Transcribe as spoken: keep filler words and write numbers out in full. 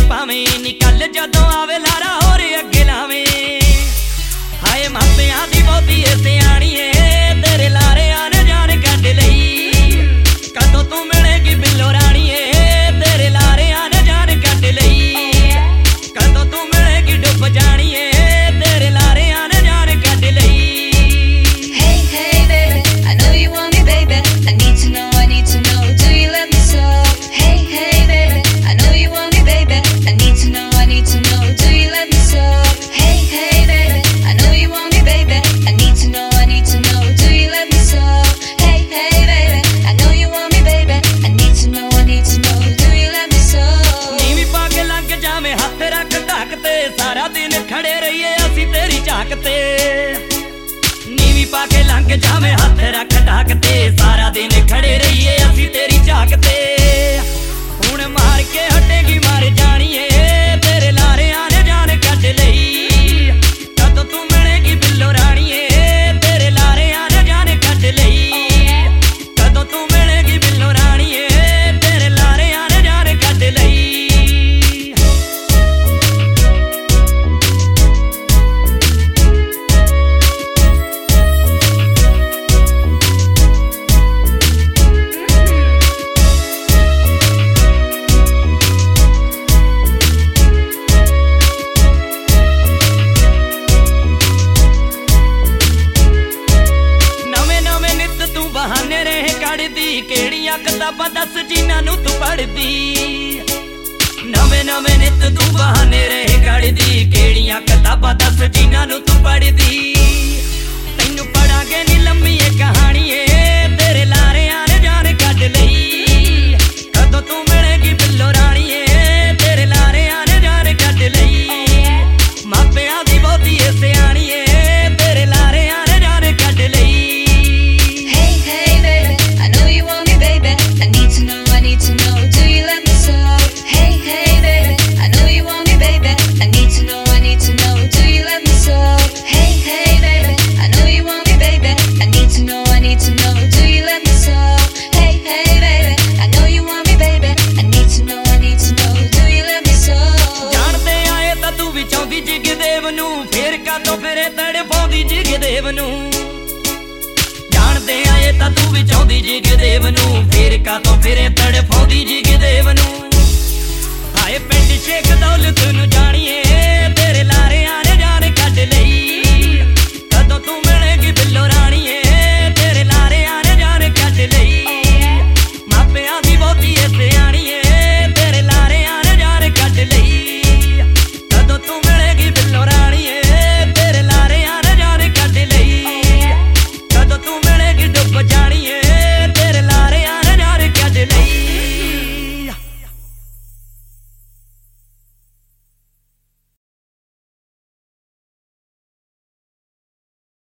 पावे निकल जदों आवे लारा होर अगे लावे। हाय मापियां दी बहुती सियाणी ए तेरे लारे आने जान कट लई। कदों तू मिलेगी बिल्लो रानी ए तेरे लारे आने जान कट लई। कदों तू मिलेगी डुब जानी ए तेरे लारे आने जान कट लई। Hey hey baby, I know you want me baby. I need to know, I need to know, do you love me so? Hey hey baby, I know you want me baby. I need to know, I need to know, do you love me so? Hey hey baby, I know you want me baby. I need to know, I need to know, do you love me so? Hey hey baby, I know you want me baby. I need to know, I need to know, do you love me so? नीवी पाके लंघ जावे हथ रख ढक ते सारा दिन खड़े रहिए असी तेरी झाक ते। नीवी पाके लंघ जावे हथ रख ढक ते सारा दिन खड़े रहिए असी तेरी झाक ते। हुण मार के हटेगी मार जानी ए तेरे लारे आने जान कट लई। कदों तू मिलेगी बिल्लो रानी ए तेरे लारे आने जान कट लई। कदों तू मिलेगी बिल्लो रानी ए तेरे लारे आने जान कट लई। बहाने रहे कड़दी केड़ियां किताबां दस जिन्हां नूं तू पढ़दी। नवे नवे नित तू बहाने रहे कड़दी केड़ियां किताबां दस जिन्हां नूं तू पढ़दी। तैनूं पढ़ांगे नी लम्मी ए कहानी ए तेरे लारे आने जान कट लई। कदों तू मिलेगी बिल्लो रानी ए तेरे लारे आने जान कट लई। मापियां दी बहुती सियाणी ए तेरे लारे आने जान कट लई। फिर कदों फिरे तड़फाउंदी जिगदेव नूं। जानदे आए तां तू भी चाहुंदी जिगदेव नूं फिर कदों फिरे तड़फाउंदी जिगदेव नूं। हाय पिंड शेख दौलत नूं जाणीए तेरे लारे आने जान कट लई। कदों तू मिलेगी बिल्लो रानी ए तेरे लारे आने जान कट लई। मापियां दी बहुती सियाणी ए तेरे लारे आने जान कट लई। कदों तू मिलेगी बिल्लो रानी ए तेरे लारे आने जान कट लई। कदों तू मिलेगी डुब जानी ए